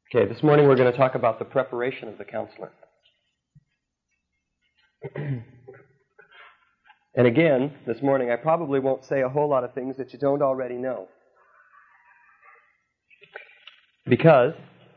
Okay, this morning we're going to talk about the preparation of the counselor. And again, this morning I probably won't say a whole lot of things that you don't already know. Because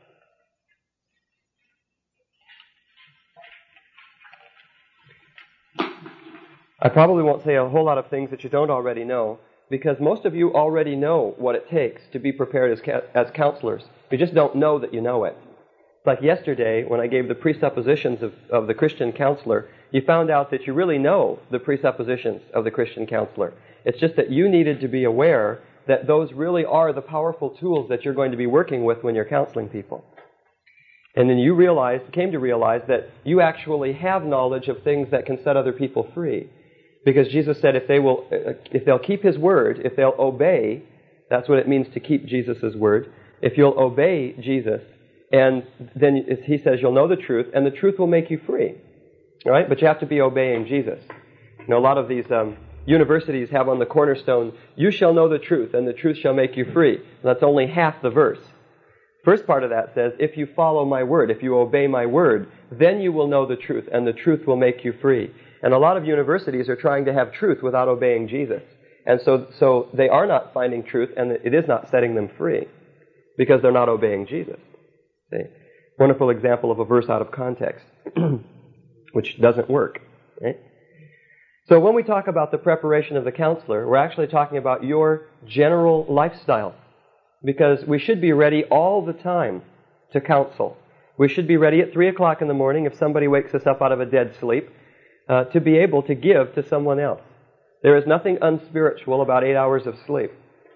I probably won't say a whole lot of things that you don't already know, because most of you already know what it takes to be prepared as counselors. You just don't know that you know it. Like yesterday, when I gave the presuppositions of the Christian counselor, you found out that you really know the presuppositions of the Christian counselor. It's just that you needed to be aware that those really are the powerful tools that you're going to be working with when you're counseling people. And then you came to realize that you actually have knowledge of things that can set other people free. Because Jesus said if they'll keep His word, if they'll obey, that's what it means to keep Jesus' word. If you'll obey Jesus, and then He says you'll know the truth, and the truth will make you free. All right? But you have to be obeying Jesus. You know, a lot of these universities have on the cornerstone, you shall know the truth, and the truth shall make you free. And that's only half the verse. First part of that says, if you follow my word, if you obey my word, then you will know the truth, and the truth will make you free. And a lot of universities are trying to have truth without obeying Jesus. And so they are not finding truth, and it is not setting them free, because they're not obeying Jesus. See? Wonderful example of a verse out of context, which doesn't work. Right? So when we talk about the preparation of the counselor, we're actually talking about your general lifestyle, because we should be ready all the time to counsel. We should be ready at 3 o'clock in the morning if somebody wakes us up out of a dead sleep, to be able to give to someone else. There is nothing unspiritual about 8 hours of sleep.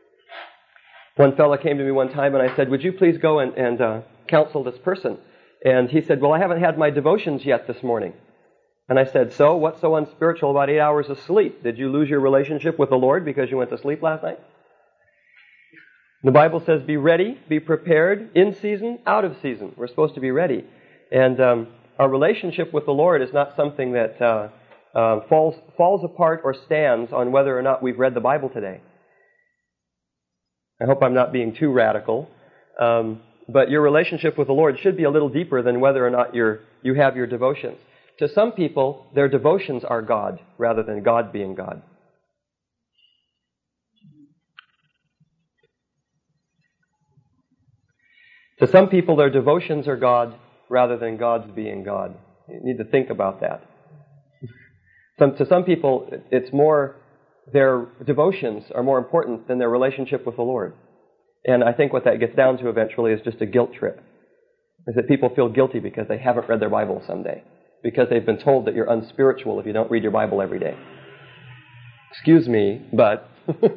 One fellow came to me one time and I said, would you please go and counsel this person? And he said, well, I haven't had my devotions yet this morning. And I said, so what's so unspiritual about 8 hours of sleep? Did you lose your relationship with the Lord because you went to sleep last night? The Bible says be ready, be prepared, in season, out of season. We're supposed to be ready. And our relationship with the Lord is not something that falls apart or stands on whether or not we've read the Bible today. I hope I'm not being too radical. But your relationship with the Lord should be a little deeper than whether or not you have your devotions. To some people, their devotions are God rather than God being God. To some people, their devotions are God rather than God's being God. You need to think about that. To some people, it's more, their devotions are more important than their relationship with the Lord. And I think what that gets down to eventually is just a guilt trip. Is that people feel guilty because they haven't read their Bible someday. Because they've been told that you're unspiritual if you don't read your Bible every day. Excuse me, but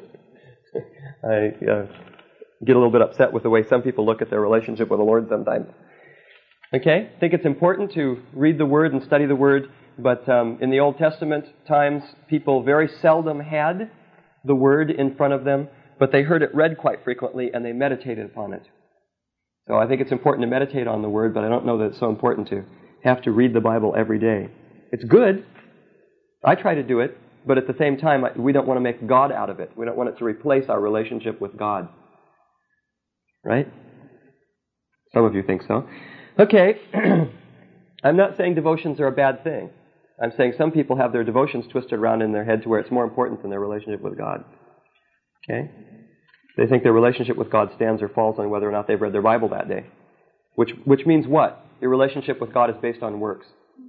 I get a little bit upset with the way some people look at their relationship with the Lord sometimes. Okay? I think it's important to read the Word and study the Word, but in the Old Testament times, people very seldom had the Word in front of them, but they heard it read quite frequently and they meditated upon it. So I think it's important to meditate on the Word, but I don't know that it's so important to have to read the Bible every day. It's good. I try to do it, but at the same time, we don't want to make God out of it. We don't want it to replace our relationship with God. Right? Some of you think so. Okay. I'm not saying devotions are a bad thing. I'm saying some people have their devotions twisted around in their head to where it's more important than their relationship with God. Okay? They think their relationship with God stands or falls on whether or not they've read their Bible that day. Which means what? Your relationship with God is based on works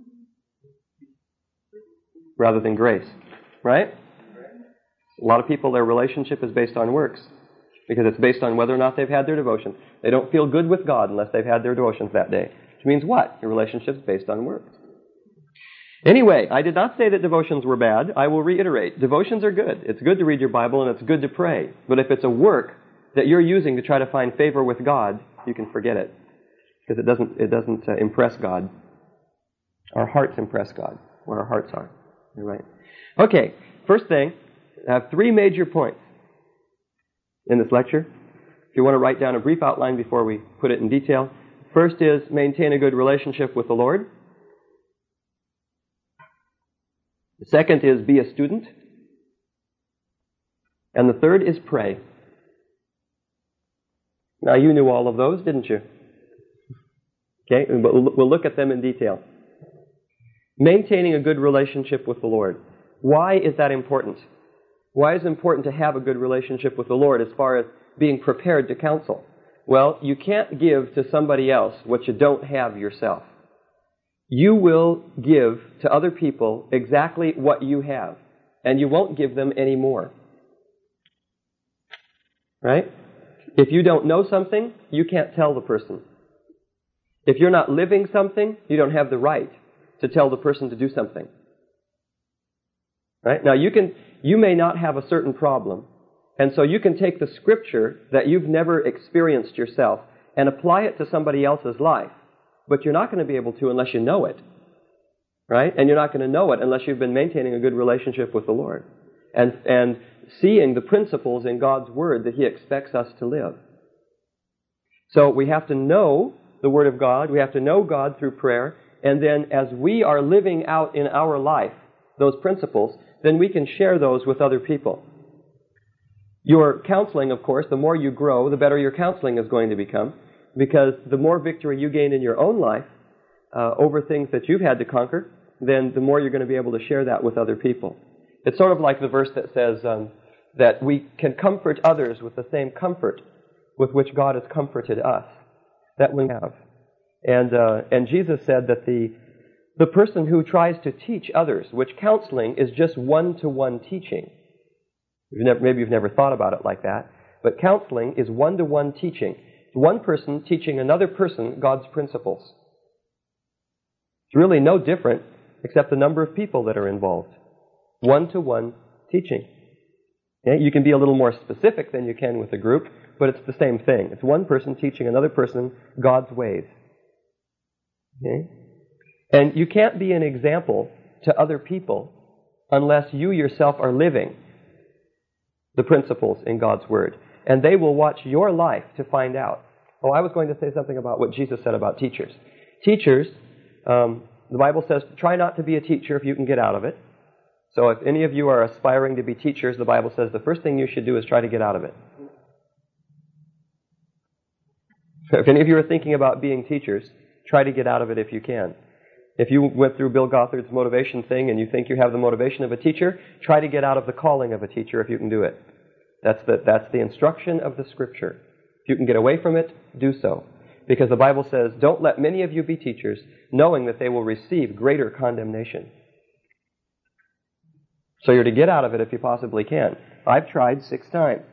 rather than grace. Right? A lot of people, their relationship is based on works because it's based on whether or not they've had their devotions. They don't feel good with God unless they've had their devotions that day. Which means what? Your relationship is based on works. Anyway, I did not say that devotions were bad. I will reiterate. Devotions are good. It's good to read your Bible and it's good to pray. But if it's a work that you're using to try to find favor with God, you can forget it. Because it doesn't impress God. Our hearts impress God, where our hearts are. You're right. Okay, first thing, I have 3 major points in this lecture. If you want to write down a brief outline before we put it in detail. First is maintain a good relationship with the Lord. The second is be a student. And the third is pray. Now you knew all of those, didn't you? Okay, but we'll look at them in detail. Maintaining a good relationship with the Lord. Why is that important? Why is it important to have a good relationship with the Lord as far as being prepared to counsel? Well, you can't give to somebody else what you don't have yourself. You will give to other people exactly what you have, and you won't give them any more. Right? If you don't know something, you can't tell the person. If you're not living something, you don't have the right to tell the person to do something. Right? Now, you may not have a certain problem, and so you can take the scripture that you've never experienced yourself and apply it to somebody else's life, but you're not going to be able to unless you know it. Right? And you're not going to know it unless you've been maintaining a good relationship with the Lord and seeing the principles in God's Word that He expects us to live. So we have to know the Word of God, we have to know God through prayer, and then as we are living out in our life those principles, then we can share those with other people. Your counseling, of course, the more you grow, the better your counseling is going to become, because the more victory you gain in your own life over things that you've had to conquer, then the more you're going to be able to share that with other people. It's sort of like the verse that says that we can comfort others with the same comfort with which God has comforted us. That we have. And Jesus said that the person who tries to teach others, which counseling is just one-to-one teaching. Maybe you've never thought about it like that, but counseling is one-to-one teaching. It's one person teaching another person God's principles. It's really no different except the number of people that are involved. One-to-one teaching. Okay? You can be a little more specific than you can with a group, but it's the same thing. It's one person teaching another person God's ways. Okay? And you can't be an example to other people unless you yourself are living the principles in God's Word. And they will watch your life to find out. Oh, I was going to say something about what Jesus said about teachers. Teachers, the Bible says, try not to be a teacher if you can get out of it. So if any of you are aspiring to be teachers, the Bible says the first thing you should do is try to get out of it. If any of you are thinking about being teachers, try to get out of it if you can. If you went through Bill Gothard's motivation thing and you think you have the motivation of a teacher, try to get out of the calling of a teacher if you can do it. That's the instruction of the Scripture. If you can get away from it, do so. Because the Bible says, don't let many of you be teachers, knowing that they will receive greater condemnation. So you're to get out of it if you possibly can. I've tried 6 times.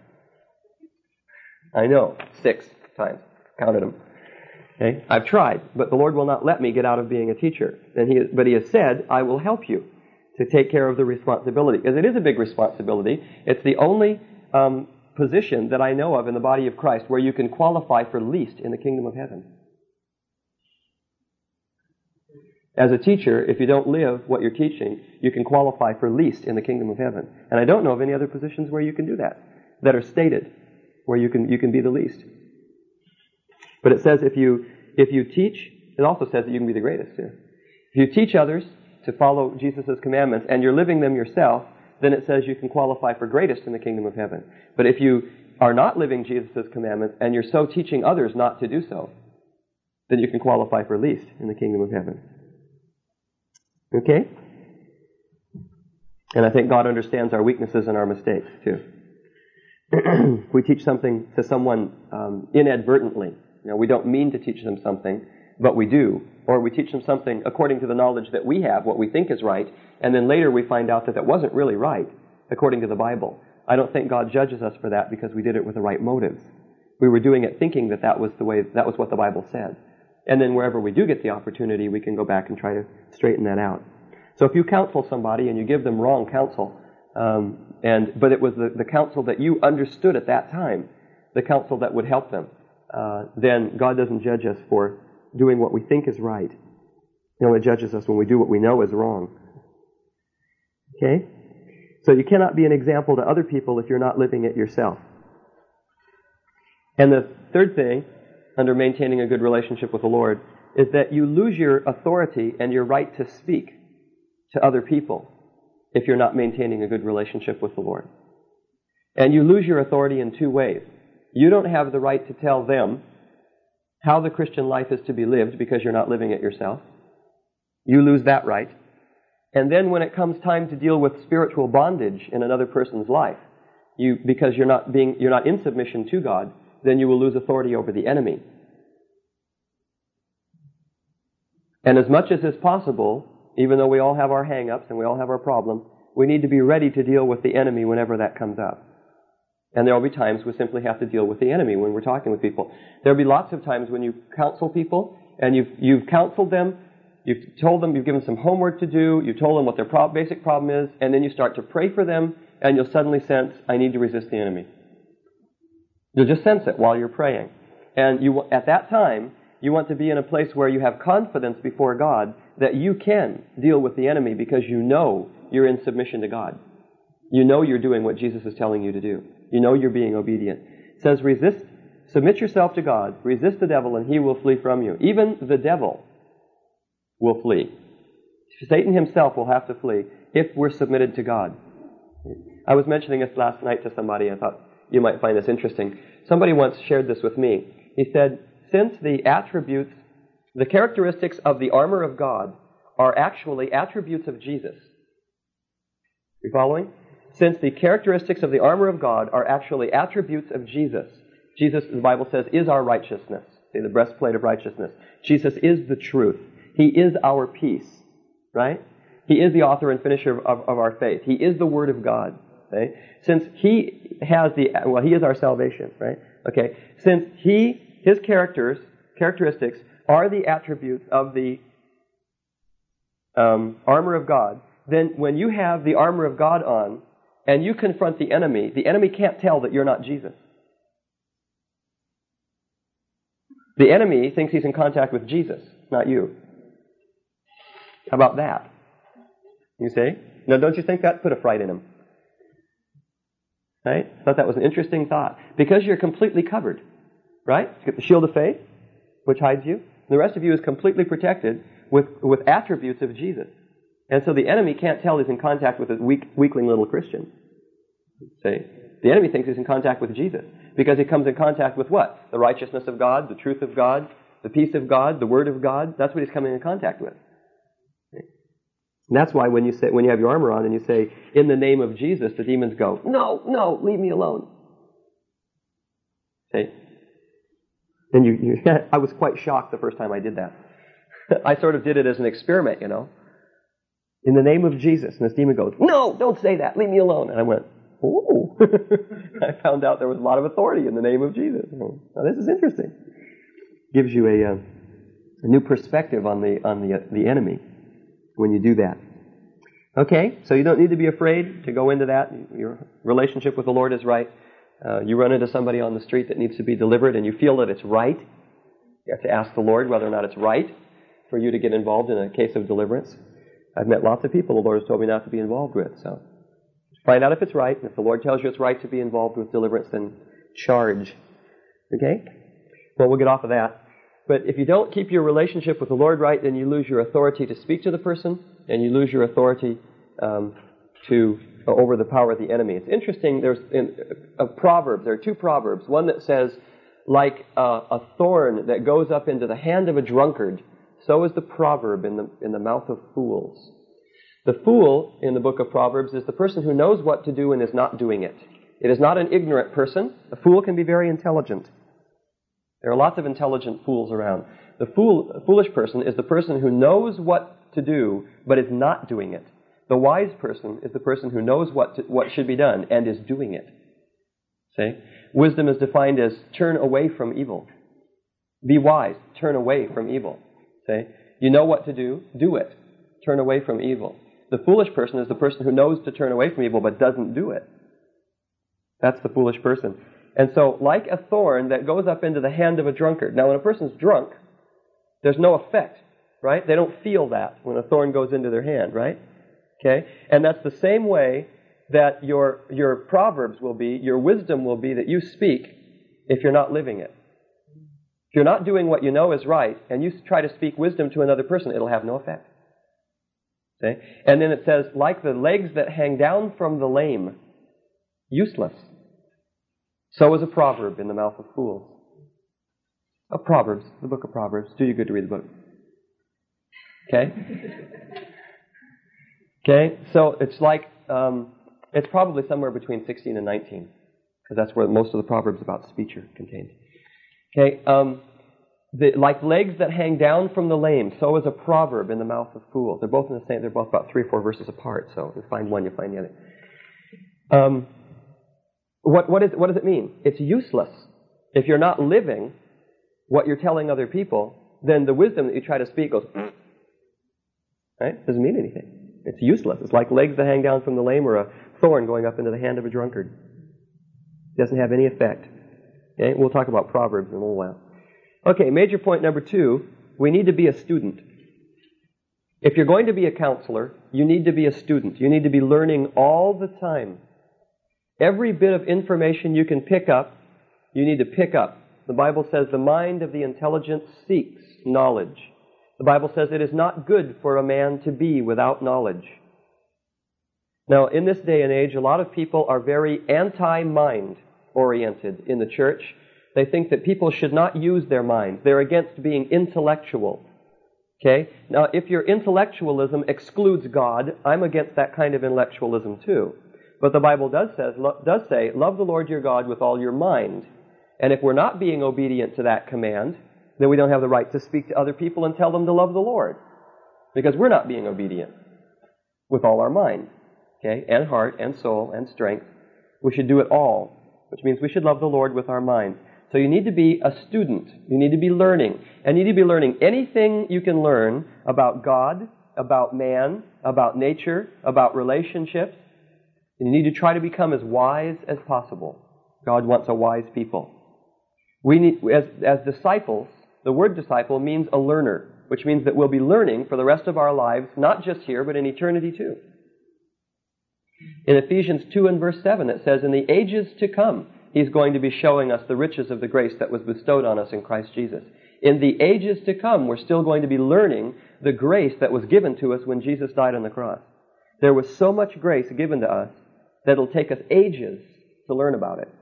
I know, 6 times. Counted them. Okay? I've tried, but the Lord will not let me get out of being a teacher. But He has said, I will help you to take care of the responsibility. Because it is a big responsibility. It's the only position that I know of in the body of Christ where you can qualify for least in the kingdom of heaven. As a teacher, if you don't live what you're teaching, you can qualify for least in the kingdom of heaven. And I don't know of any other positions where you can do that are stated, where you can be the least. But it says if you teach, it also says that you can be the greatest too. If you teach others to follow Jesus' commandments and you're living them yourself, then it says you can qualify for greatest in the kingdom of heaven. But if you are not living Jesus' commandments and you're so teaching others not to do so, then you can qualify for least in the kingdom of heaven. Okay? And I think God understands our weaknesses and our mistakes too. If we teach something to someone inadvertently, we don't mean to teach them something, but we do. Or we teach them something according to the knowledge that we have, what we think is right, and then later we find out that that wasn't really right, according to the Bible. I don't think God judges us for that because we did it with the right motives. We were doing it thinking that was what the Bible said. And then wherever we do get the opportunity, we can go back and try to straighten that out. So if you counsel somebody and you give them wrong counsel, but it was the counsel that you understood at that time, the counsel that would help them, then God doesn't judge us for doing what we think is right. He only judges us when we do what we know is wrong. Okay? So you cannot be an example to other people if you're not living it yourself. And the third thing, under maintaining a good relationship with the Lord, is that you lose your authority and your right to speak to other people if you're not maintaining a good relationship with the Lord. And you lose your authority in 2 ways. You don't have the right to tell them how the Christian life is to be lived because you're not living it yourself. You lose that right. And then when it comes time to deal with spiritual bondage in another person's life, because you're not in submission to God, then you will lose authority over the enemy. And as much as is possible, even though we all have our hang-ups and we all have our problems, we need to be ready to deal with the enemy whenever that comes up. And there will be times we simply have to deal with the enemy when we're talking with people. There will be lots of times when you counsel people, and you've counseled them, you've told them, you've given some homework to do, you've told them what their basic problem is, and then you start to pray for them, and you'll suddenly sense, I need to resist the enemy. You'll just sense it while you're praying. And at that time, you want to be in a place where you have confidence before God that you can deal with the enemy because you know you're in submission to God. You know you're doing what Jesus is telling you to do. You know you're being obedient. It says, submit yourself to God, resist the devil, and he will flee from you. Even the devil will flee. Satan himself will have to flee if we're submitted to God. I was mentioning this last night to somebody. I thought you might find this interesting. Somebody once shared this with me. He said, since the characteristics of the armor of God are actually attributes of Jesus. You following? Since the characteristics of the armor of God are actually attributes of Jesus. Jesus, the Bible says, is our righteousness. See, the breastplate of righteousness. Jesus is the truth. He is our peace. Right? He is the author and finisher of our faith. He is the Word of God. Okay? Since He has He is our salvation. Right? Okay. Since His characteristics are the attributes of the armor of God, then when you have the armor of God on and you confront the enemy can't tell that you're not Jesus. The enemy thinks he's in contact with Jesus, not you. How about that? You see? Now, don't you think that put a fright in him? Right? I thought that was an interesting thought. Because you're completely covered. Right? You get the shield of faith, which hides you. The rest of you is completely protected with attributes of Jesus. And so the enemy can't tell he's in contact with a weakling little Christian. See? The enemy thinks he's in contact with Jesus. Because he comes in contact with what? The righteousness of God, the truth of God, the peace of God, the Word of God. That's what he's coming in contact with. And that's why when you have your armor on and you say, in the name of Jesus, the demons go, no, leave me alone. See? And I was quite shocked the first time I did that. I sort of did it as an experiment, In the name of Jesus. And this demon goes, no, don't say that. Leave me alone. And I went, ooh. I found out there was a lot of authority in the name of Jesus. Now, this is interesting. Gives you a new perspective on the enemy when you do that. Okay, so you don't need to be afraid to go into that. Your relationship with the Lord is right. You run into somebody on the street that needs to be delivered and you feel that it's right. You have to ask the Lord whether or not it's right for you to get involved in a case of deliverance. I've met lots of people the Lord has told me not to be involved with. So find out if it's right. And if the Lord tells you it's right to be involved with deliverance, then charge. Okay? Well, we'll get off of that. But if you don't keep your relationship with the Lord right, then you lose your authority to speak to the person, and you lose your authority over the power of the enemy. It's interesting. There's Proverbs. There are two Proverbs. One that says, like a thorn that goes up into the hand of a drunkard, so is the proverb in the mouth of fools. The fool in the book of Proverbs is the person who knows what to do and is not doing it. It is not an ignorant person. A fool can be very intelligent. There are lots of intelligent fools around. The foolish person is the person who knows what to do but is not doing it. The wise person is the person who knows what should be done and is doing it. See? Wisdom is defined as turn away from evil. Be wise, turn away from evil. See? You know what to do it. Turn away from evil. The foolish person is the person who knows to turn away from evil but doesn't do it. That's the foolish person. And so, like a thorn that goes up into the hand of a drunkard. Now, when a person's drunk, there's no effect, right? They don't feel that when a thorn goes into their hand, right? Okay? And that's the same way that your proverbs will be, your wisdom will be that you speak if you're not living it. If you're not doing what you know is right, and you try to speak wisdom to another person, it'll have no effect. Okay? And then it says, like the legs that hang down from the lame, useless. So is a proverb in the mouth of fools. Proverbs, the book of Proverbs. Do you good to read the book. Okay? Okay, so it's like, it's probably somewhere between 16 and 19, because that's where most of the Proverbs about speech are contained. Okay, like legs that hang down from the lame, so is a proverb in the mouth of fools. They're both in the same, they're both about 3 or 4 verses apart, so if you find one, you find the other. What does it mean? It's useless. If you're not living what you're telling other people, then the wisdom that you try to speak goes, right? Doesn't mean anything. It's useless. It's like legs that hang down from the lame or a thorn going up into the hand of a drunkard. It doesn't have any effect. Okay? We'll talk about Proverbs in a little while. Okay, major point number 2, we need to be a student. If you're going to be a counselor, you need to be a student. You need to be learning all the time. Every bit of information you can pick up, you need to pick up. The Bible says the mind of the intelligent seeks knowledge. The Bible says it is not good for a man to be without knowledge. Now, in this day and age, a lot of people are very anti-mind oriented in the church. They think that people should not use their minds. They're against being intellectual. Okay? Now, if your intellectualism excludes God, I'm against that kind of intellectualism too. But the Bible does say, love the Lord your God with all your mind. And if we're not being obedient to that command, then we don't have the right to speak to other people and tell them to love the Lord. Because we're not being obedient with all our mind. Okay? And heart, and soul, and strength. We should do it all. Which means we should love the Lord with our mind. So you need to be a student. You need to be learning. And you need to be learning anything you can learn about God, about man, about nature, about relationships. And you need to try to become as wise as possible. God wants a wise people. We need, as disciples, the word disciple means a learner, which means that we'll be learning for the rest of our lives, not just here, but in eternity too. In Ephesians 2 and verse 7, it says, in the ages to come, He's going to be showing us the riches of the grace that was bestowed on us in Christ Jesus. In the ages to come, we're still going to be learning the grace that was given to us when Jesus died on the cross. There was so much grace given to us that it'll take us ages to learn about it.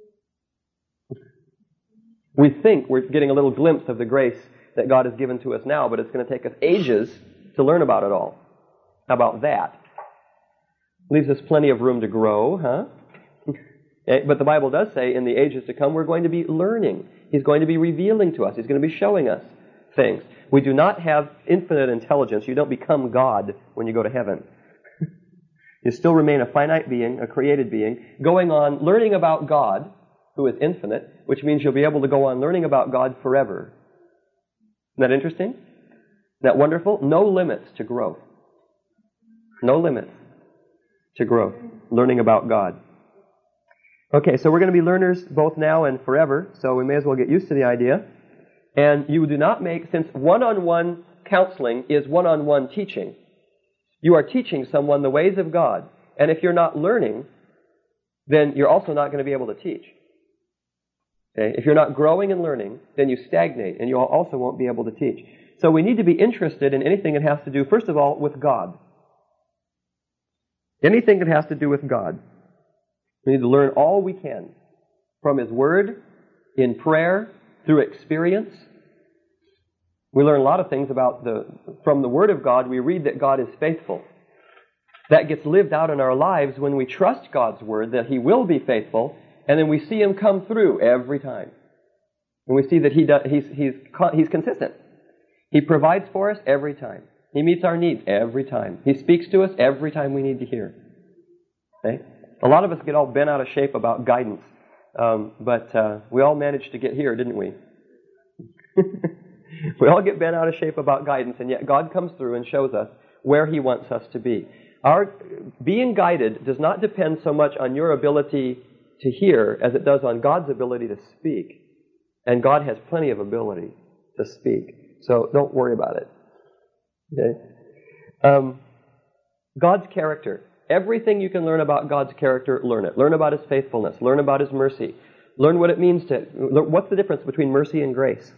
We think we're getting a little glimpse of the grace that God has given to us now, but it's going to take us ages to learn about it all. How about that? Leaves us plenty of room to grow, huh? But the Bible does say in the ages to come we're going to be learning. He's going to be revealing to us. He's going to be showing us things. We do not have infinite intelligence. You don't become God when you go to heaven. You still remain a finite being, a created being, going on learning about God, who is infinite, which means you'll be able to go on learning about God forever. Isn't that interesting? Isn't that wonderful? No limits to growth. No limits to growth. Learning about God. Okay, so we're going to be learners both now and forever, so we may as well get used to the idea. And you do not make, since one-on-one counseling is one-on-one teaching, you are teaching someone the ways of God. And if you're not learning, then you're also not going to be able to teach. Okay? If you're not growing and learning, then you stagnate, and you also won't be able to teach. So we need to be interested in anything that has to do, first of all, with God. Anything that has to do with God. We need to learn all we can from His Word, in prayer, through experience. We learn a lot of things from the Word of God. We read that God is faithful. That gets lived out in our lives when we trust God's Word that He will be faithful, and then we see Him come through every time. And we see that He's consistent. He provides for us every time. He meets our needs every time. He speaks to us every time we need to hear. Okay? A lot of us get all bent out of shape about guidance, but we all managed to get here, didn't we? We all get bent out of shape about guidance, and yet God comes through and shows us where He wants us to be. Our being guided does not depend so much on your ability to hear as it does on God's ability to speak. And God has plenty of ability to speak, so don't worry about it. Okay? God's character. Everything you can learn about God's character, learn it. Learn about His faithfulness. Learn about His mercy. Learn what it means to... What's the difference between mercy and grace?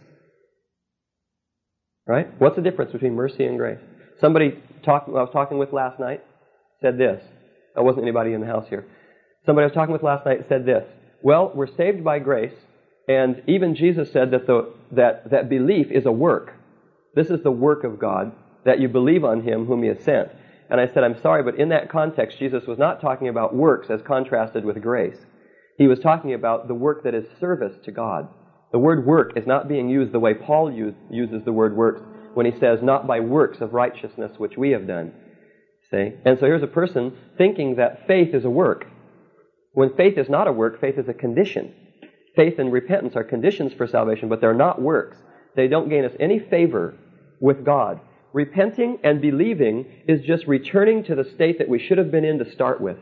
Right? What's the difference between mercy and grace? Somebody I was talking with last night said this. There wasn't anybody in the house here. Somebody I was talking with last night said this. Well, we're saved by grace, And even Jesus said that belief is a work. This is the work of God, that you believe on Him whom He has sent. And I said, I'm sorry, but in that context, Jesus was not talking about works as contrasted with grace. He was talking about the work that is service to God. The word work is not being used the way Paul uses the word works when he says, not by works of righteousness which we have done. See? And so here's a person thinking that faith is a work. When faith is not a work, faith is a condition. Faith and repentance are conditions for salvation, but they're not works. They don't gain us any favor with God. Repenting and believing is just returning to the state that we should have been in to start with.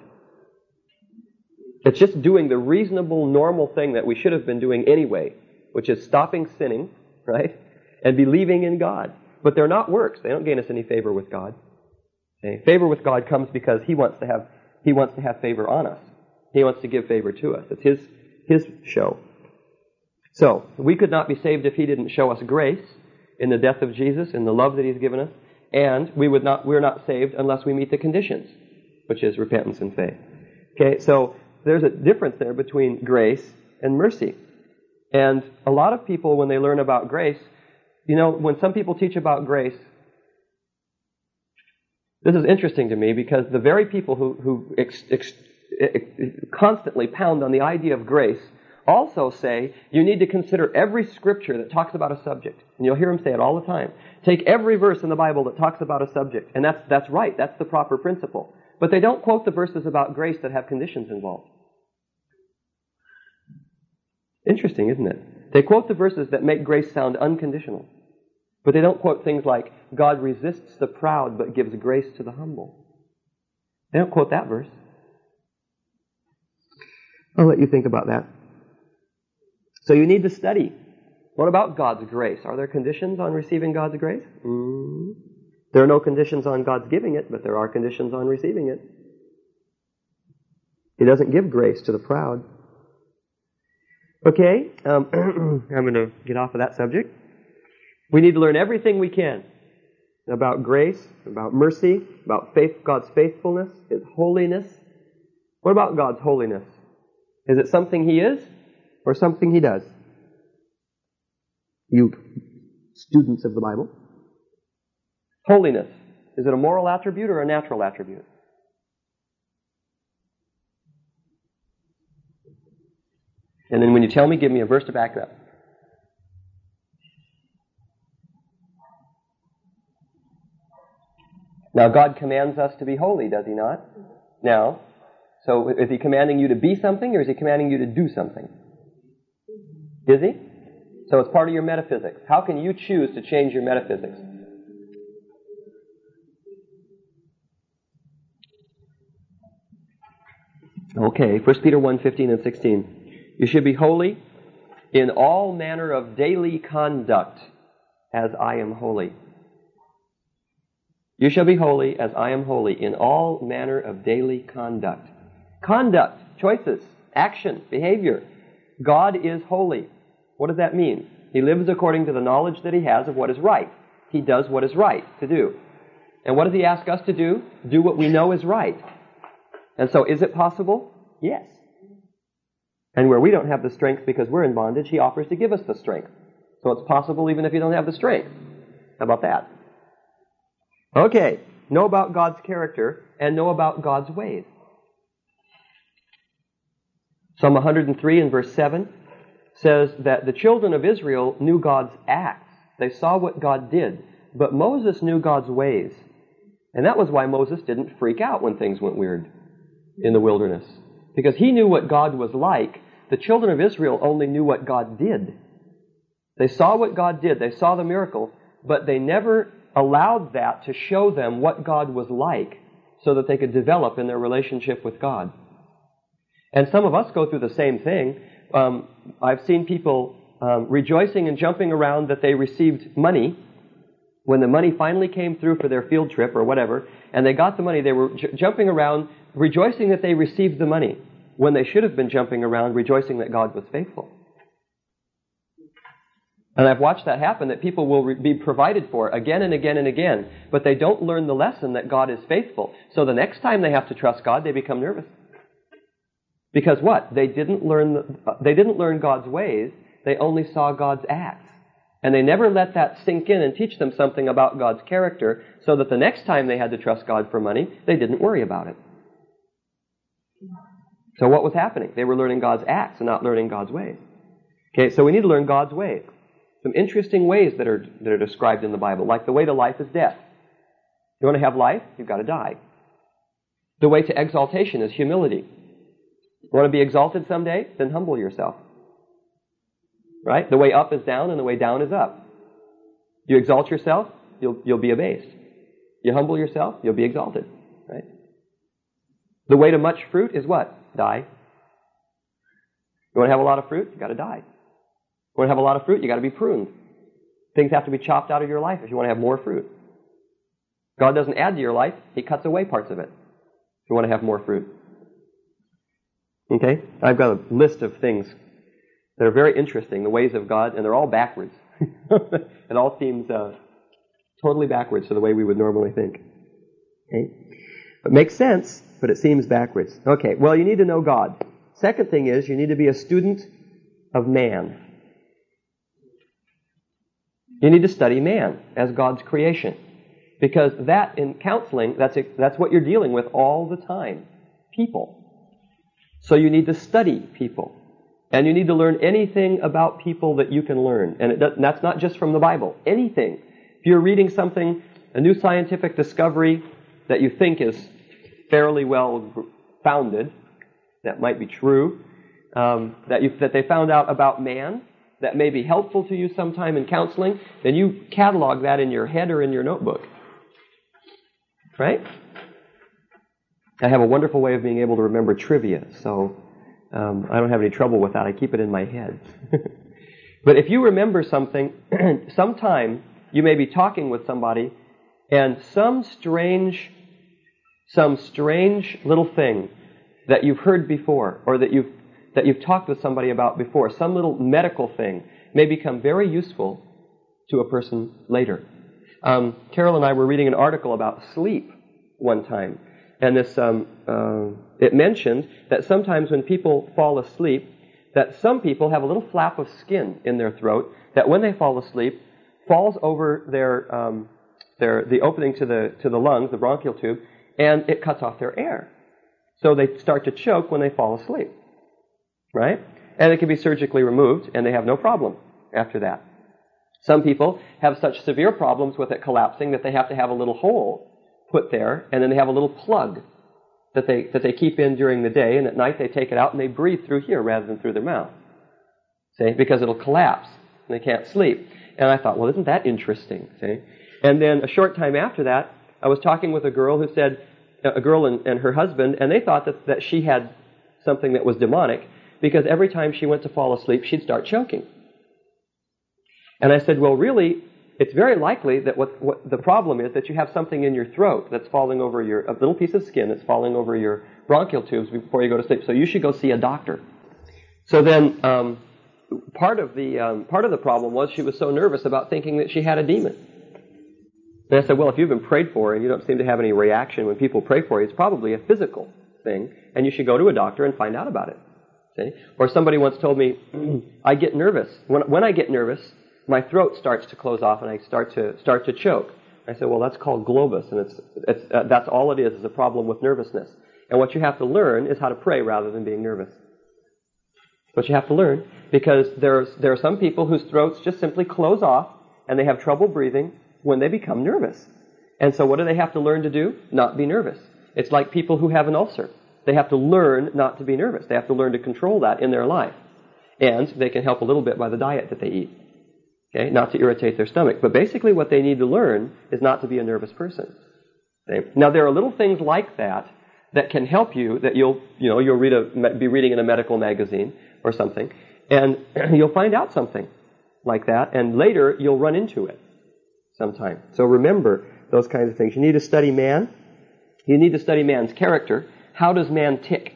It's just doing the reasonable, normal thing that we should have been doing anyway, which is stopping sinning, right? And believing in God. But they're not works. They don't gain us any favor with God. Okay? Favor with God comes because He wants to have favor on us. He wants to give favor to us. It's His show. So, we could not be saved if He didn't show us grace in the death of Jesus, in the love that He's given us, and we're not saved unless we meet the conditions, which is repentance and faith. Okay, so there's a difference there between grace and mercy. And a lot of people, when they learn about grace, when some people teach about grace, this is interesting to me because the very people who constantly pound on the idea of grace also say you need to consider every scripture that talks about a subject. And you'll hear them say it all the time. Take every verse in the Bible that talks about a subject. And that's right. That's the proper principle. But they don't quote the verses about grace that have conditions involved. Interesting, isn't it? They quote the verses that make grace sound unconditional. But they don't quote things like, God resists the proud but gives grace to the humble. They don't quote that verse. I'll let you think about that. So you need to study. What about God's grace? Are there conditions on receiving God's grace? There are no conditions on God's giving it, but there are conditions on receiving it. He doesn't give grace to the proud. Okay, I'm going to get off of that subject. We need to learn everything we can about grace, about mercy, about faith, God's faithfulness, His holiness. What about God's holiness? Is it something He is or something He does? You students of the Bible. Holiness. Is it a moral attribute or a natural attribute? And then when you tell me, give me a verse to back it up. Now, God commands us to be holy, does He not? Now, so is He commanding you to be something or is He commanding you to do something? Is He? So it's part of your metaphysics. How can you choose to change your metaphysics? Okay, 1 Peter 1:15 and 16. You should be holy in all manner of daily conduct as I am holy. You shall be holy as I am holy in all manner of daily conduct. Conduct, choices, action, behavior. God is holy. What does that mean? He lives according to the knowledge that He has of what is right. He does what is right to do. And what does He ask us to do? Do what we know is right. And so is it possible? Yes. And where we don't have the strength because we're in bondage, He offers to give us the strength. So it's possible even if you don't have the strength. How about that? Okay, know about God's character and know about God's ways. Psalm 103 and verse 7 says that the children of Israel knew God's acts. They saw what God did. But Moses knew God's ways. And that was why Moses didn't freak out when things went weird in the wilderness. Because he knew what God was like. The children of Israel only knew what God did. They saw what God did. They saw the miracle. But they never allowed that to show them what God was like so that they could develop in their relationship with God. And some of us go through the same thing. I've seen people rejoicing and jumping around that they received money. When the money finally came through for their field trip or whatever, and they got the money, they were jumping around rejoicing that they received the money, when they should have been jumping around rejoicing that God was faithful. And I've watched that happen, that people will be provided for again and again and again, but they don't learn the lesson that God is faithful. So the next time they have to trust God, they become nervous. Because what? They didn't learn God's ways, They only saw God's acts. And they never let that sink in and teach them something about God's character so that the next time they had to trust God for money, they didn't worry about it. So what was happening? They were learning God's acts and not learning God's ways. Okay, so we need to learn God's ways. Some interesting ways that are described in the Bible, like the way to life is death. You want to have life? You've got to die. The way to exaltation is humility. You want to be exalted someday? Then humble yourself. Right? The way up is down and the way down is up. You exalt yourself, you'll be abased. You humble yourself, you'll be exalted. Right? The way to much fruit is what? Die. You want to have a lot of fruit? You've got to die. You want to have a lot of fruit? You've got to be pruned. Things have to be chopped out of your life if you want to have more fruit. God doesn't add to your life, He cuts away parts of it if you want to have more fruit. Okay? I've got a list of things that are very interesting, the ways of God, and they're all backwards. It all seems totally backwards to the way we would normally think. Okay? It makes sense, but it seems backwards. Okay, well, you need to know God. Second thing is, you need to be a student of man. You need to study man as God's creation. Because that, in counseling, that's what you're dealing with all the time. People. So you need to study people. And you need to learn anything about people that you can learn. And that's not just from the Bible. Anything. If you're reading something, a new scientific discovery that you think is fairly well founded, that might be true, that they found out about man, that may be helpful to you sometime in counseling, then you catalog that in your head or in your notebook. Right? I have a wonderful way of being able to remember trivia, so I don't have any trouble with that. I keep it in my head. But if you remember something, sometime you may be talking with somebody, and some strange little thing that you've heard before, or that you've talked with somebody about before, some little medical thing, may become very useful to a person later. Carol and I were reading an article about sleep one time, and it mentioned that sometimes when people fall asleep, that some people have a little flap of skin in their throat that when they fall asleep falls over the opening to the lungs, the bronchial tube, and it cuts off their air. So they start to choke when they fall asleep. Right? And it can be surgically removed, and they have no problem after that. Some people have such severe problems with it collapsing that they have to have a little hole put there, and then they have a little plug that they keep in during the day, and at night they take it out and they breathe through here rather than through their mouth. See? Because it'll collapse, and they can't sleep. And I thought, well, isn't that interesting? See? And then a short time after that, I was talking with a girl who said, a girl and her husband, and they thought that she had something that was demonic, because every time she went to fall asleep, she'd start choking. And I said, well, really, it's very likely that what the problem is that you have something in your throat that's falling over a little piece of skin that's falling over your bronchial tubes before you go to sleep. So you should go see a doctor. So then part of the problem was she was so nervous about thinking that she had a demon. And I said, well, if you've been prayed for and you don't seem to have any reaction when people pray for you, it's probably a physical thing, and you should go to a doctor and find out about it. See? Or somebody once told me, I get nervous. When I get nervous, my throat starts to close off and I start to choke. I said, well, that's called globus, and that's all it is a problem with nervousness. And what you have to learn is how to pray rather than being nervous. What you have to learn, because there are some people whose throats just simply close off and they have trouble breathing when they become nervous. And so what do they have to learn to do? Not be nervous. It's like people who have an ulcer. They have to learn not to be nervous. They have to learn to control that in their life. And they can help a little bit by the diet that they eat. Okay? Not to irritate their stomach. But basically what they need to learn is not to be a nervous person. Okay? Now there are little things like that can help you, that you'll be reading in a medical magazine or something, and you'll find out something like that, and later you'll run into it sometime. So remember those kinds of things. You need to study man. You need to study man's character. How does man tick?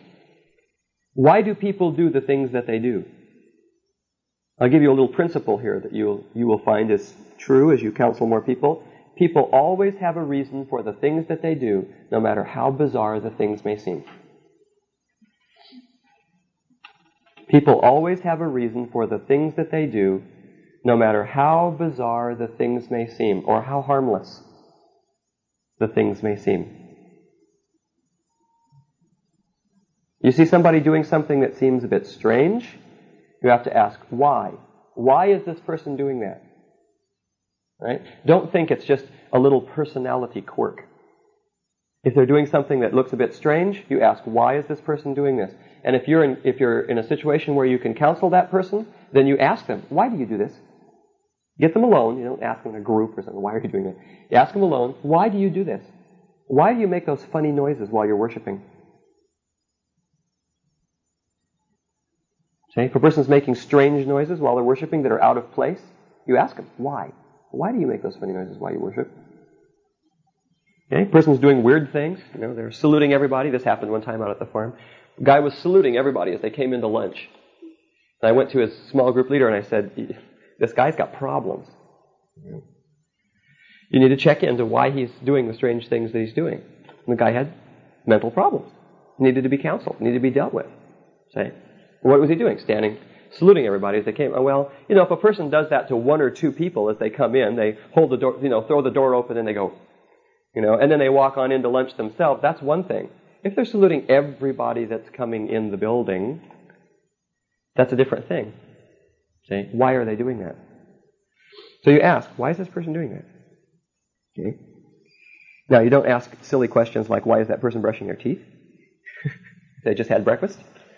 Why do people do the things that they do? I'll give you a little principle here that you will find is true as you counsel more people. People always have a reason for the things that they do, no matter how bizarre the things may seem. People always have a reason for the things that they do, no matter how bizarre the things may seem, or how harmless the things may seem. You see somebody doing something that seems a bit strange, you have to ask, why? Why is this person doing that? Right? Don't think it's just a little personality quirk. If they're doing something that looks a bit strange, you ask, why is this person doing this? And if you're in a situation where you can counsel that person, then you ask them, why do you do this? Get them alone. You don't ask them in a group or something, why are you doing that? You ask them alone, why do you do this? Why do you make those funny noises while you're worshiping? Okay? If a person's making strange noises while they're worshiping that are out of place, you ask them, why? Why do you make those funny noises while you worship? Okay? Person's doing weird things. They're saluting everybody. This happened one time out at the farm. The guy was saluting everybody as they came into lunch. And I went to his small group leader and I said, this guy's got problems. You need to check into why he's doing the strange things that he's doing. And the guy had mental problems. Needed to be counseled. Needed to be dealt with. Say, what was he doing? Standing, saluting everybody as they came. Well, if a person does that to one or two people as they come in, they hold the door, throw the door open and they go, and then they walk on into lunch themselves, that's one thing. If they're saluting everybody that's coming in the building, that's a different thing. See? Why are they doing that? So you ask, why is this person doing that? Okay. Now, you don't ask silly questions like, why is that person brushing their teeth? They just had breakfast.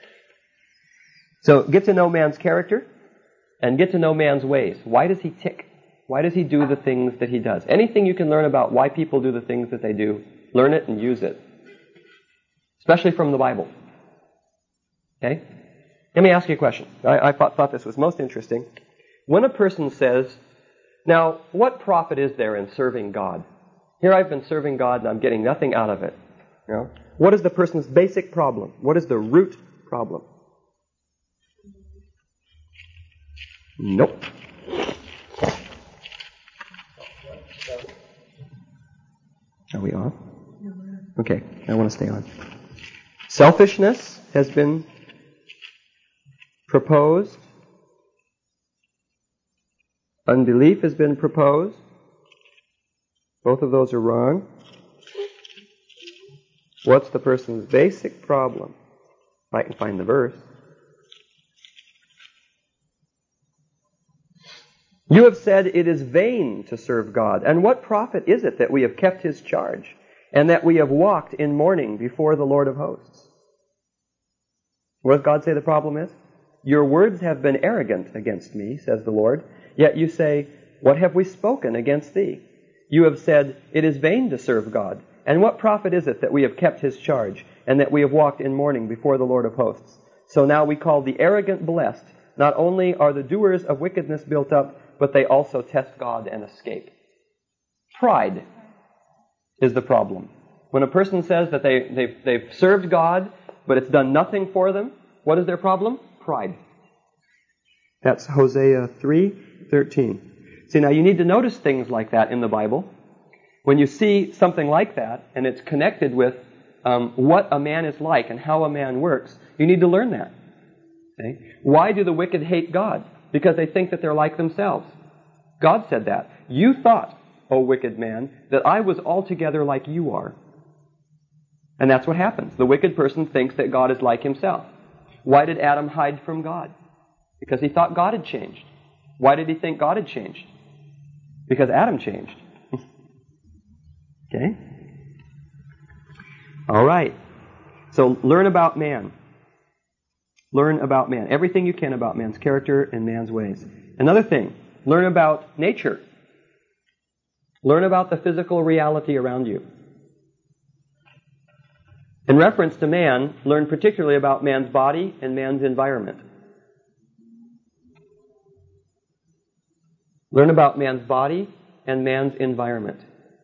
So get to know man's character and get to know man's ways. Why does he tick? Why does he do the things that he does? Anything you can learn about why people do the things that they do, learn it and use it. Especially from the Bible. Okay? Let me ask you a question. I thought this was most interesting. When a person says, now, what profit is there in serving God? Here I've been serving God and I'm getting nothing out of it. What is the person's basic problem? What is the root problem? Nope. Are we on? Okay, I want to stay on. Selfishness has been proposed. Unbelief has been proposed. Both of those are wrong. What's the person's basic problem? If I can find the verse. You have said it is vain to serve God. And what profit is it that we have kept His charge, and that we have walked in mourning before the Lord of hosts? What does God say the problem is? Your words have been arrogant against me, says the Lord. Yet you say, what have we spoken against thee? You have said, it is vain to serve God. And what profit is it that we have kept His charge, and that we have walked in mourning before the Lord of hosts? So now we call the arrogant blessed. Not only are the doers of wickedness built up, but they also test God and escape. Pride is the problem. When a person says that they've served God, but it's done nothing for them, what is their problem? Pride. That's Hosea 3:13. See, now you need to notice things like that in the Bible. When you see something like that, and it's connected with what a man is like and how a man works, you need to learn that. Okay? Why do the wicked hate God? Because they think that they're like themselves. God said that. You thought, O wicked man, that I was altogether like you are. And that's what happens. The wicked person thinks that God is like himself. Why did Adam hide from God? Because he thought God had changed. Why did he think God had changed? Because Adam changed. Okay? All right. So learn about man. Learn about man. Everything you can about man's character and man's ways. Another thing, learn about nature. Learn about the physical reality around you. In reference to man, learn particularly about man's body and man's environment. Learn about man's body and man's environment.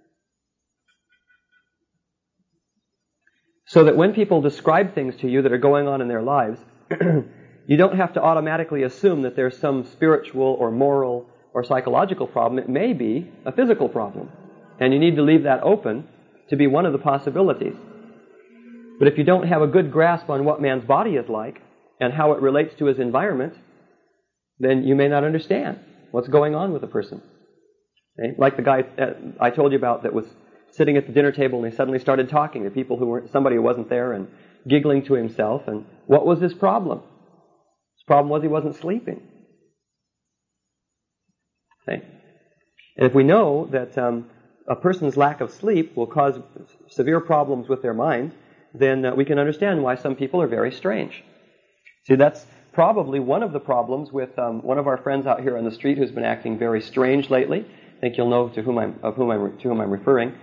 So that when people describe things to you that are going on in their lives, you don't have to automatically assume that there's some spiritual or moral or psychological problem. It may be a physical problem. And you need to leave that open to be one of the possibilities. But if you don't have a good grasp on what man's body is like, and how it relates to his environment, then you may not understand what's going on with a person. Okay? Like the guy I told you about that was sitting at the dinner table and he suddenly started talking to people somebody who wasn't there and giggling to himself. And what was his problem? His problem was he wasn't sleeping. Okay? And if we know that a person's lack of sleep will cause severe problems with their mind, then we can understand why some people are very strange. See, that's probably one of the problems with one of our friends out here on the street who's been acting very strange lately. I think you'll know to whom I'm referring.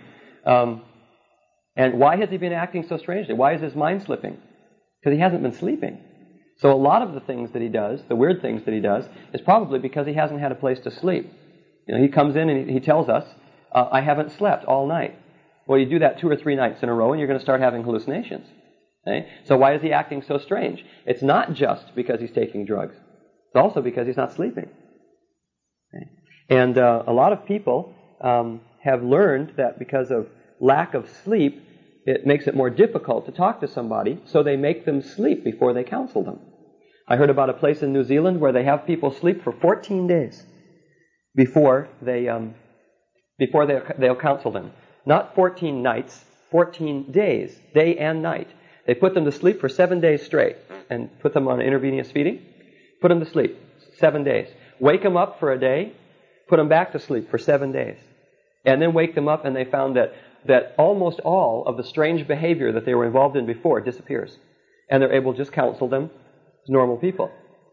And why has he been acting so strangely? Why is his mind slipping? Because he hasn't been sleeping. So a lot of the things that he does, the weird things that he does, is probably because he hasn't had a place to sleep. You know, he comes in and he tells us, I haven't slept all night. Well, you do that 2 or 3 nights in a row and you're going to start having hallucinations. Okay? So why is he acting so strange? It's not just because he's taking drugs. It's also because he's not sleeping. Okay? And a lot of people have learned that because of lack of sleep, it makes it more difficult to talk to somebody, so they make them sleep before they counsel them. I heard about a place in New Zealand where they have people sleep for 14 days before they'll counsel them. Not 14 nights, 14 days, day and night. They put them to sleep for 7 days straight and put them on intravenous feeding. Put them to sleep 7 days. Wake them up for a day, put them back to sleep for 7 days. And then wake them up, and they found that almost all of the strange behavior that they were involved in before disappears. And they're able to just counsel them as normal people.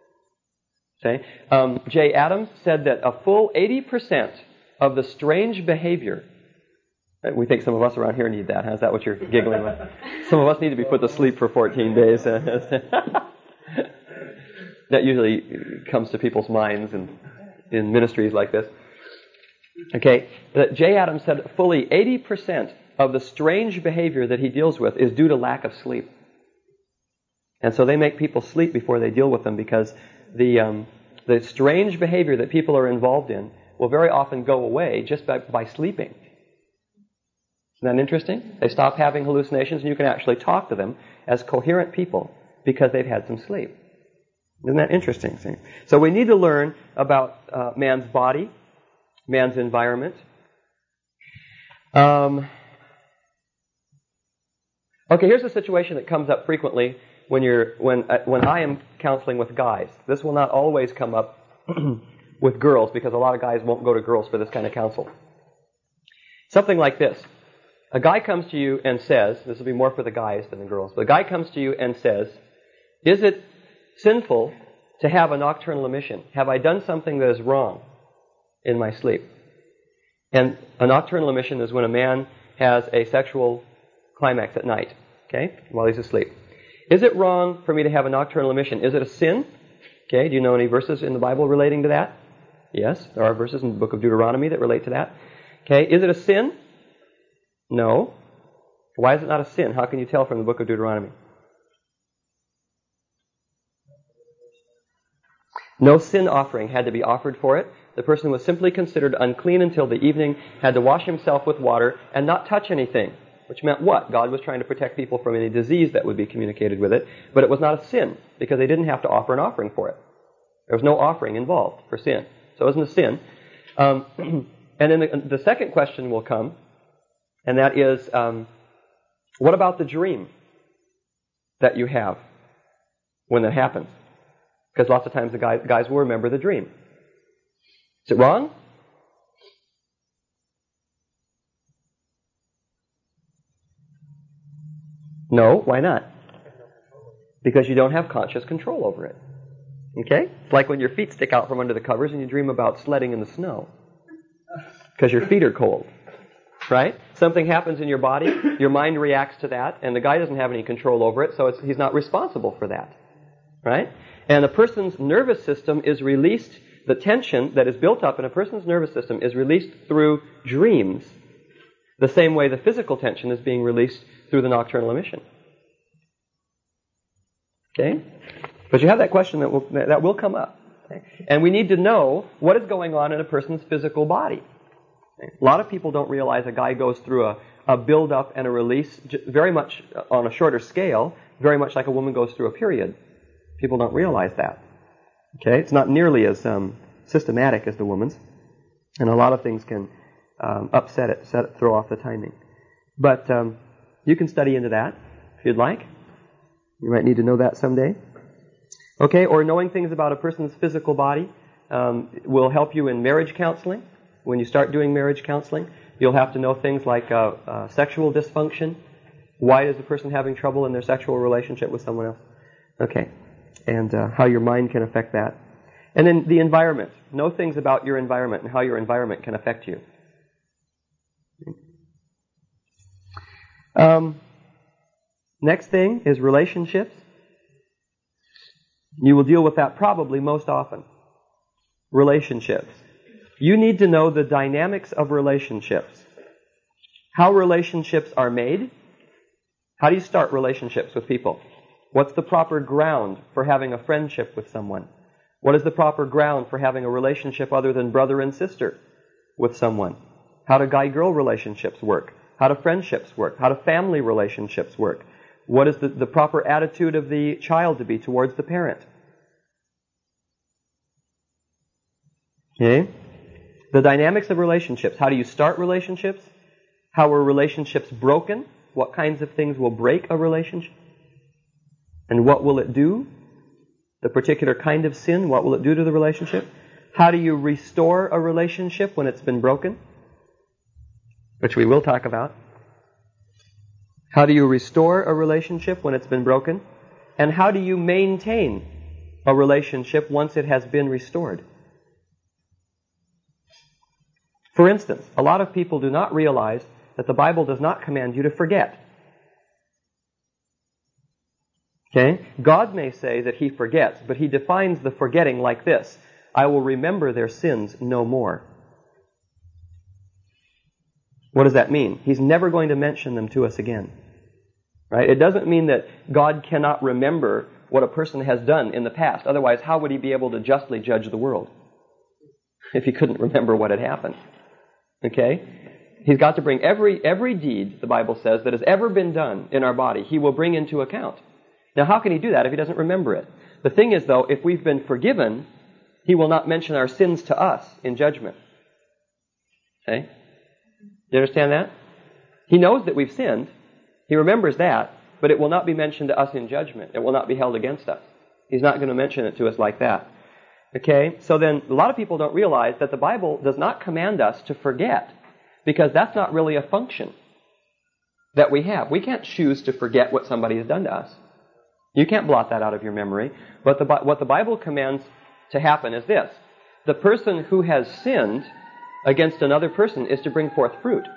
Okay? Jay Adams said that a full 80% of the strange behavior, we think some of us around here need that, huh? Is that what you're giggling with? Some of us need to be put to sleep for 14 days. That usually comes to people's minds in ministries like this. Okay, Jay Adams said fully 80% of the strange behavior that he deals with is due to lack of sleep. And so they make people sleep before they deal with them because the strange behavior that people are involved in will very often go away just by sleeping. Isn't that interesting? They stop having hallucinations and you can actually talk to them as coherent people because they've had some sleep. Isn't that interesting? So we need to learn about man's body, man's environment. Okay, here's a situation that comes up frequently when I am counseling with guys. This will not always come up with girls because a lot of guys won't go to girls for this kind of counsel. Something like this. A guy comes to you and says, this will be more for the guys than the girls, but a guy comes to you and says, is it sinful to have a nocturnal emission? Have I done something that is wrong in my sleep? And a nocturnal emission is when a man has a sexual climax at night, okay, while he's asleep. Is it wrong for me to have a nocturnal emission? Is it a sin? Okay, do you know any verses in the Bible relating to that? Yes, there are verses in the book of Deuteronomy that relate to that. Okay, is it a sin? No. Why is it not a sin? How can you tell from the book of Deuteronomy? No sin offering had to be offered for it. The person was simply considered unclean until the evening, had to wash himself with water, and not touch anything. Which meant what? God was trying to protect people from any disease that would be communicated with it. But it was not a sin, because they didn't have to offer an offering for it. There was no offering involved for sin. So it wasn't a sin. And then the second question will come, and that is, what about the dream that you have when that happens? Because lots of times the guys will remember the dream. Is it wrong? No, why not? Because you don't have conscious control over it. Okay? It's like when your feet stick out from under the covers and you dream about sledding in the snow. Because your feet are cold. Right? Something happens in your body, your mind reacts to that, and the guy doesn't have any control over it, so he's not responsible for that. Right? And a person's nervous system is released, the tension that is built up in a person's nervous system is released through dreams, the same way the physical tension is being released through the nocturnal emission. Okay? But you have that question that will come up. Okay? And we need to know what is going on in a person's physical body. Okay? A lot of people don't realize a guy goes through a build-up and a release very much on a shorter scale, very much like a woman goes through a period. People don't realize that. Okay? It's not nearly as systematic as the woman's. And a lot of things can upset it, throw off the timing. But you can study into that if you'd like. You might need to know that someday. Okay? Or knowing things about a person's physical body will help you in marriage counseling. When you start doing marriage counseling, you'll have to know things like sexual dysfunction. Why is the person having trouble in their sexual relationship with someone else? Okay. And how your mind can affect that. And then the environment. Know things about your environment and how your environment can affect you. Next thing is relationships. You will deal with that probably most often. Relationships. You need to know the dynamics of relationships. How relationships are made. How do you start relationships with people? What's the proper ground for having a friendship with someone? What is the proper ground for having a relationship other than brother and sister with someone? How do guy-girl relationships work? How do friendships work? How do family relationships work? What is the proper attitude of the child to be towards the parent? Okay? The dynamics of relationships. How do you start relationships? How are relationships broken? What kinds of things will break a relationship? And what will it do? The particular kind of sin, what will it do to the relationship? How do you restore a relationship when it's been broken? Which we will talk about. How do you restore a relationship when it's been broken? And how do you maintain a relationship once it has been restored? For instance, a lot of people do not realize that the Bible does not command you to forget. Okay? God may say that He forgets, but He defines the forgetting like this: I will remember their sins no more. What does that mean? He's never going to mention them to us again. Right? It doesn't mean that God cannot remember what a person has done in the past. Otherwise, how would He be able to justly judge the world if He couldn't remember what had happened? Okay? He's got to bring every deed, the Bible says, that has ever been done in our body, He will bring into account. Now, how can He do that if He doesn't remember it? The thing is, though, if we've been forgiven, He will not mention our sins to us in judgment. Okay? Do you understand that? He knows that we've sinned. He remembers that, but it will not be mentioned to us in judgment. It will not be held against us. He's not going to mention it to us like that. Okay? So then, a lot of people don't realize that the Bible does not command us to forget, because that's not really a function that we have. We can't choose to forget what somebody has done to us. You can't blot that out of your memory. But what the Bible commands to happen is this: the person who has sinned against another person is to bring forth fruit.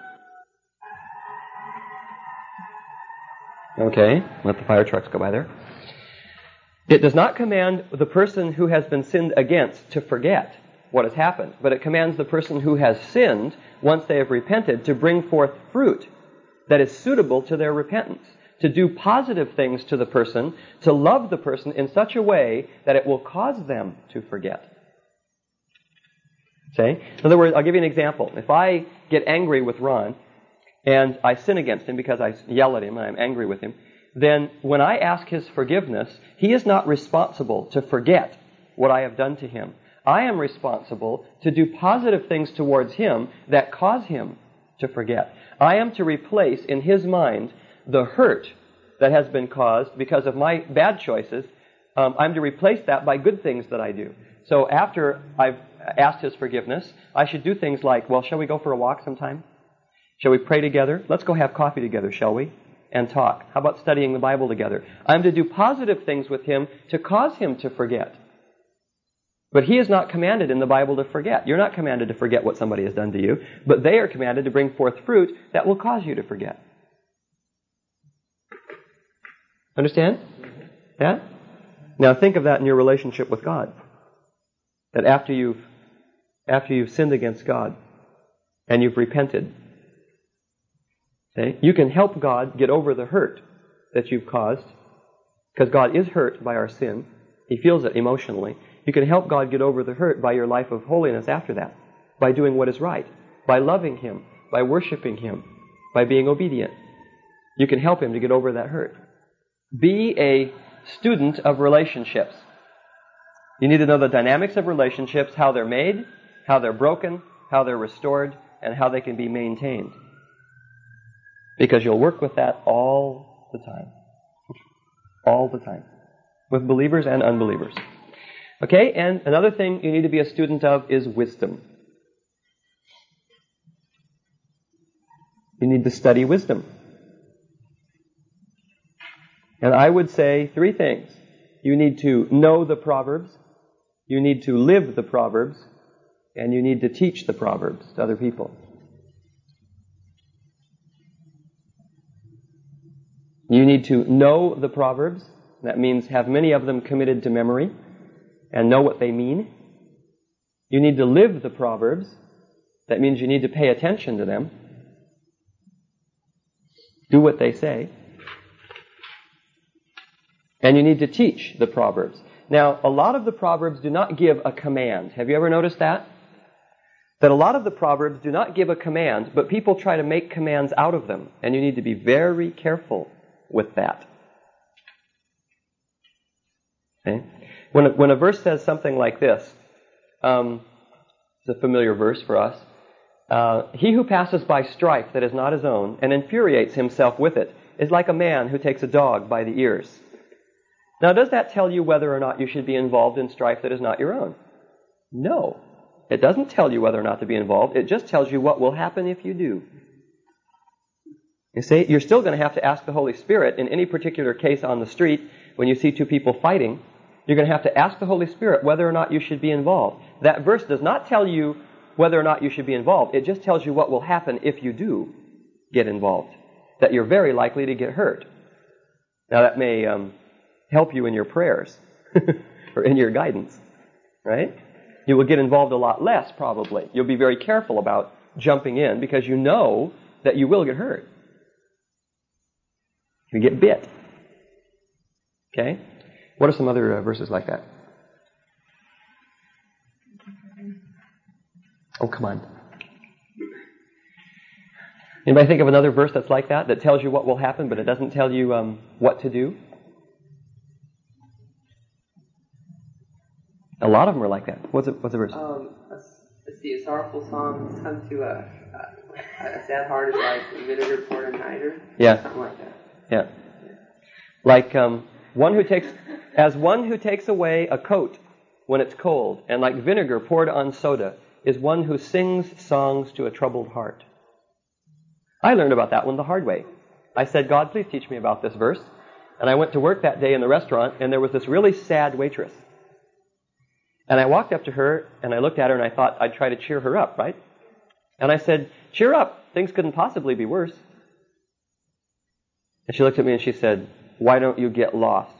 Okay, let the fire trucks go by there. It does not command the person who has been sinned against to forget what has happened, but it commands the person who has sinned, once they have repented, to bring forth fruit that is suitable to their repentance, to do positive things to the person, to love the person in such a way that it will cause them to forget. Okay? In other words, I'll give you an example. If I get angry with Ron, and I sin against him because I yell at him and I'm angry with him, then when I ask his forgiveness, he is not responsible to forget what I have done to him. I am responsible to do positive things towards him that cause him to forget. I am to replace in his mind the hurt that has been caused because of my bad choices. I'm to replace that by good things that I do. So after I've asked his forgiveness, I should do things like, well, shall we go for a walk sometime? Shall we pray together? Let's go have coffee together, shall we? And talk. How about studying the Bible together? I'm to do positive things with him to cause him to forget. But he is not commanded in the Bible to forget. You're not commanded to forget what somebody has done to you, but they are commanded to bring forth fruit that will cause you to forget. Understand? Yeah? Now think of that in your relationship with God. That after you've sinned against God and you've repented, okay, you can help God get over the hurt that you've caused, because God is hurt by our sin. He feels it emotionally. You can help God get over the hurt by your life of holiness after that, by doing what is right, by loving Him, by worshiping Him, by being obedient. You can help Him to get over that hurt. Be a student of relationships. You need to know the dynamics of relationships, how they're made, how they're broken, how they're restored, and how they can be maintained. Because you'll work with that all the time. All the time. With believers and unbelievers. Okay, and another thing you need to be a student of is wisdom. You need to study wisdom. And I would say 3 things. You need to know the Proverbs, you need to live the Proverbs, and you need to teach the Proverbs to other people. You need to know the Proverbs. That means have many of them committed to memory and know what they mean. You need to live the Proverbs. That means you need to pay attention to them. Do what they say. And you need to teach the Proverbs. Now, a lot of the Proverbs do not give a command. Have you ever noticed that? That a lot of the Proverbs do not give a command, but people try to make commands out of them. And you need to be very careful with that. Okay? When a verse says something like this, it's a familiar verse for us. He who passes by strife that is not his own and infuriates himself with it is like a man who takes a dog by the ears. Now, does that tell you whether or not you should be involved in strife that is not your own? No. It doesn't tell you whether or not to be involved. It just tells you what will happen if you do. You see, you're still going to have to ask the Holy Spirit in any particular case on the street when you see 2 people fighting. You're going to have to ask the Holy Spirit whether or not you should be involved. That verse does not tell you whether or not you should be involved. It just tells you what will happen if you do get involved. That you're very likely to get hurt. Now that may help you in your prayers or in your guidance, right? You will get involved a lot less probably. You'll be very careful about jumping in because you know that you will get hurt. You get bit. Okay? What are some other verses like that? Oh, come on. Anybody think of another verse that's like that tells you what will happen, but it doesn't tell you what to do? A lot of them are like that. What's the verse? Let's see. A sorrowful song comes to a sad heart is like vinegar poured on cider. Yeah. Something like that. Yeah. Like one who takes away a coat when it's cold, and like vinegar poured on soda, is one who sings songs to a troubled heart. I learned about that one the hard way. I said, God, please teach me about this verse. And I went to work that day in the restaurant, and there was this really sad waitress. And I walked up to her, and I looked at her, and I thought I'd try to cheer her up, right? And I said, cheer up. Things couldn't possibly be worse. And she looked at me, and she said, why don't you get lost?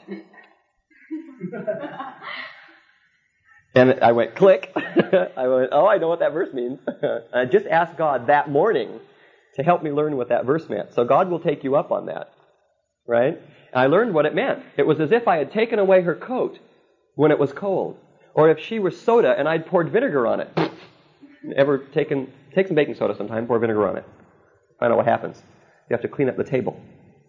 And I went, click. I went, oh, I know what that verse means. I just asked God that morning to help me learn what that verse meant. So God will take you up on that, right? And I learned what it meant. It was as if I had taken away her coat when it was cold. Or if she were soda and I'd poured vinegar on it. Take some baking soda sometime, pour vinegar on it. Find out what happens. You have to clean up the table.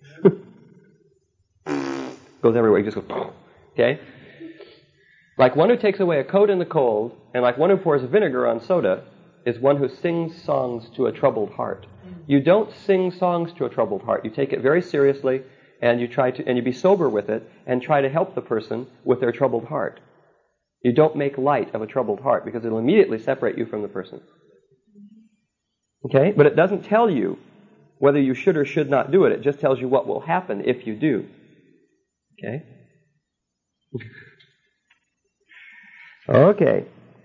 Goes everywhere. You just go, okay? Like one who takes away a coat in the cold, and like one who pours vinegar on soda, is one who sings songs to a troubled heart. You don't sing songs to a troubled heart. You take it very seriously, and you be sober with it, and try to help the person with their troubled heart. You don't make light of a troubled heart, because it'll immediately separate you from the person. Okay? But it doesn't tell you whether you should or should not do it. It just tells you what will happen if you do. Okay? Okay.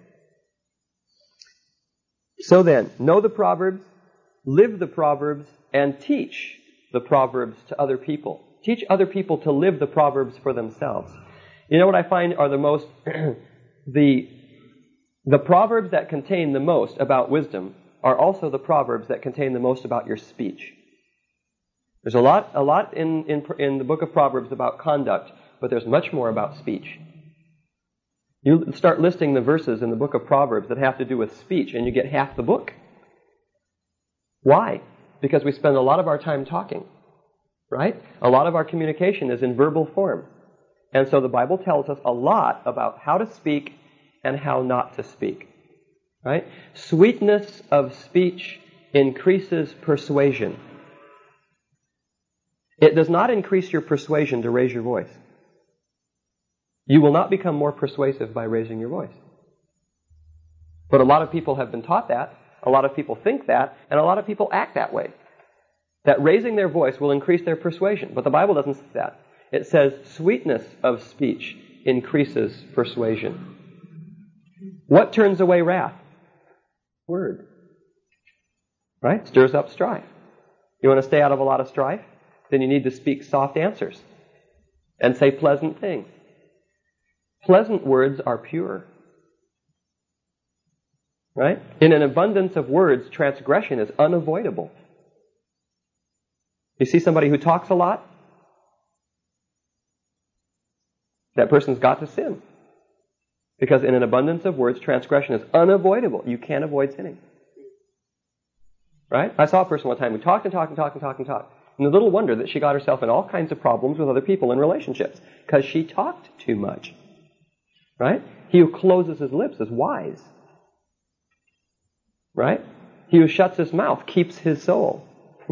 So then, know the Proverbs, live the Proverbs, and teach the Proverbs to other people. Teach other people to live the Proverbs for themselves. You know what I find are the most, the Proverbs that contain the most about wisdom are also the Proverbs that contain the most about your speech. There's a lot in the book of Proverbs about conduct, but there's much more about speech. You start listing the verses in the book of Proverbs that have to do with speech, and you get half the book. Why? Because we spend a lot of our time talking, right? A lot of our communication is in verbal form. And so the Bible tells us a lot about how to speak and how not to speak. Right? Sweetness of speech increases persuasion. It does not increase your persuasion to raise your voice. You will not become more persuasive by raising your voice. But a lot of people have been taught that, a lot of people think that, and a lot of people act that way. That raising their voice will increase their persuasion. But the Bible doesn't say that. It says sweetness of speech increases persuasion. What turns away wrath? Word. Right? Stirs up strife. You want to stay out of a lot of strife? Then you need to speak soft answers and say pleasant things. Pleasant words are pure. Right? In an abundance of words, transgression is unavoidable. You see somebody who talks a lot? That person's got to sin. Because in an abundance of words, transgression is unavoidable. You can't avoid sinning. Right? I saw a person one time who talked and talked and talked and talked and talked. And little wonder that she got herself in all kinds of problems with other people in relationships. Because she talked too much. Right? He who closes his lips is wise. Right? He who shuts his mouth keeps his soul.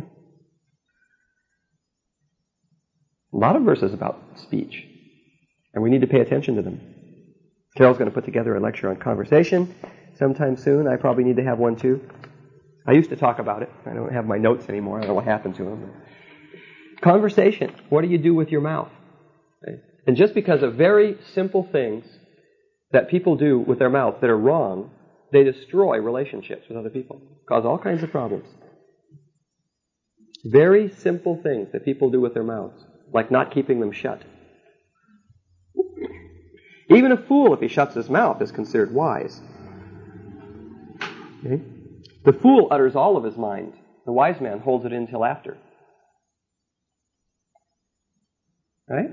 A lot of verses about speech. And we need to pay attention to them. Carol's going to put together a lecture on conversation sometime soon. I probably need to have one too. I used to talk about it. I don't have my notes anymore. I don't know what happened to them. Conversation. What do you do with your mouth? Okay. And just because of very simple things that people do with their mouth that are wrong, they destroy relationships with other people. Cause all kinds of problems. Very simple things that people do with their mouths. Like not keeping them shut. Even a fool, if he shuts his mouth, is considered wise. Okay? The fool utters all of his mind. The wise man holds it in till after. Right?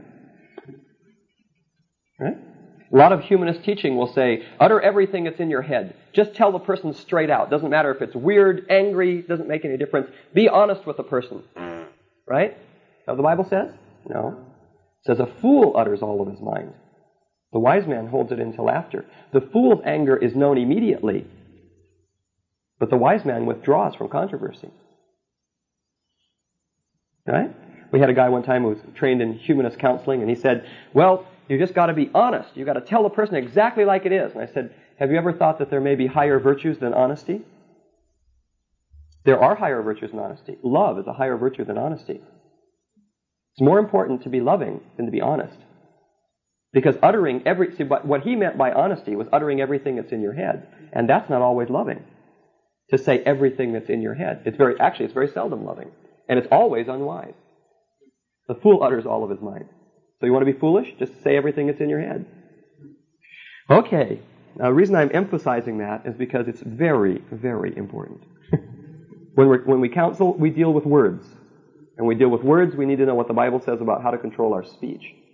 Right? A lot of humanist teaching will say, utter everything that's in your head. Just tell the person straight out. Doesn't matter if it's weird, angry, doesn't make any difference. Be honest with the person. Right? Is that what the Bible says? No. It says a fool utters all of his mind. The wise man holds it until after. The fool's anger is known immediately, but the wise man withdraws from controversy. Right? We had a guy one time who was trained in humanist counseling, and he said, well, you just got to be honest. You've got to tell the person exactly like it is. And I said, have you ever thought that there may be higher virtues than honesty? There are higher virtues than honesty. Love is a higher virtue than honesty. It's more important to be loving than to be honest. Because what he meant by honesty was uttering everything that's in your head. And that's not always loving. To say everything that's in your head. It's very seldom loving. And it's always unwise. The fool utters all of his mind. So you want to be foolish? Just say everything that's in your head. Okay. Now the reason I'm emphasizing that is because it's very, very important. When we counsel, we deal with words. And we deal with words, we need to know what the Bible says about how to control our speech.